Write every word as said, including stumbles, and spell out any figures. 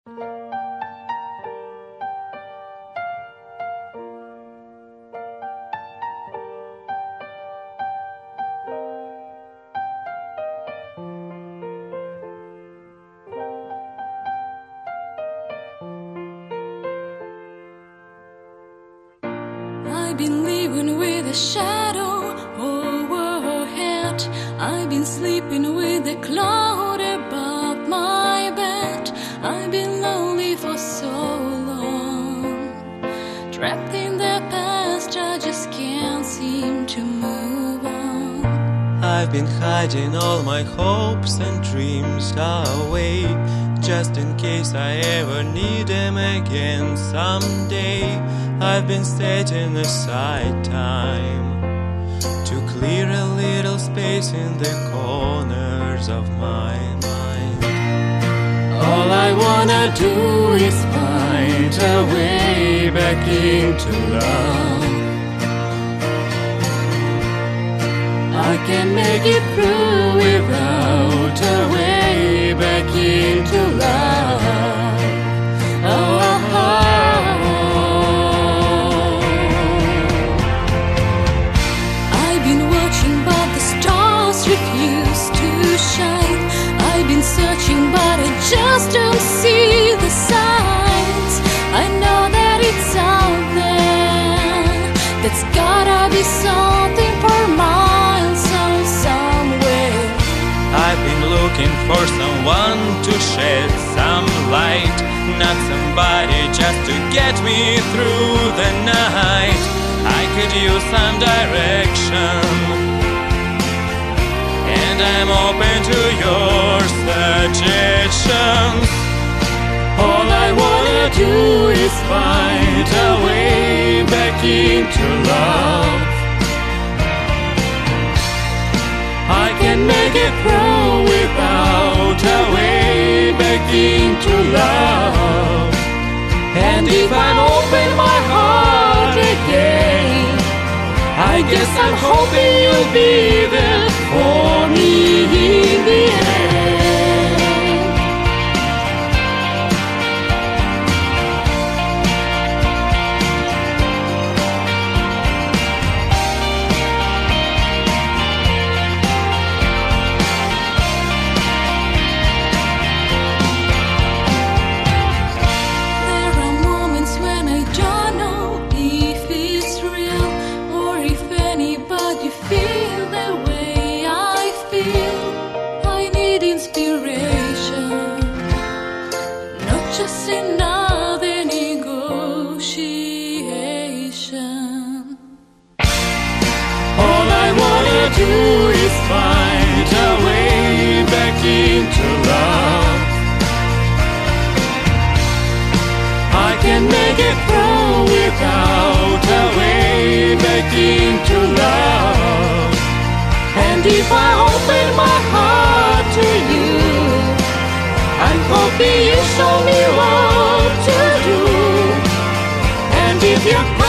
I've been living with a shadow overhead. I've been sleeping with a cloud above my bed. I've been lonely for so long, trapped in the past. I just can't seem to move on. I've been hiding all my hopes and dreams away, just in case I ever need them again someday. I've been setting aside time to clear a little space in the corners of my mind. All I wanna do is find a way back into love. I can make it through without a way back into love. Oh, oh, oh. But the stars refuse to shine. I've been searching, but I just don't see the signs. I know that it's out there. That's gotta be something for miles or somewhere. I've been looking for someone to shed some light, not somebody just to get me through the night. I could use some direction, and I'm open to your suggestions. All I wanna do is find a way back into love. I can make it through without a way back into love. And if I open my heart again, I guess I'm hoping you'll be there for me in the end. There are moments when I don't know if it's real or if anybody feel the way I feel. I need inspiration, not just another negotiation. All I wanna do is find a way back into love. I can make it through without a way back into love. And if I open my heart to you, I'm hoping you show me what to do. And if you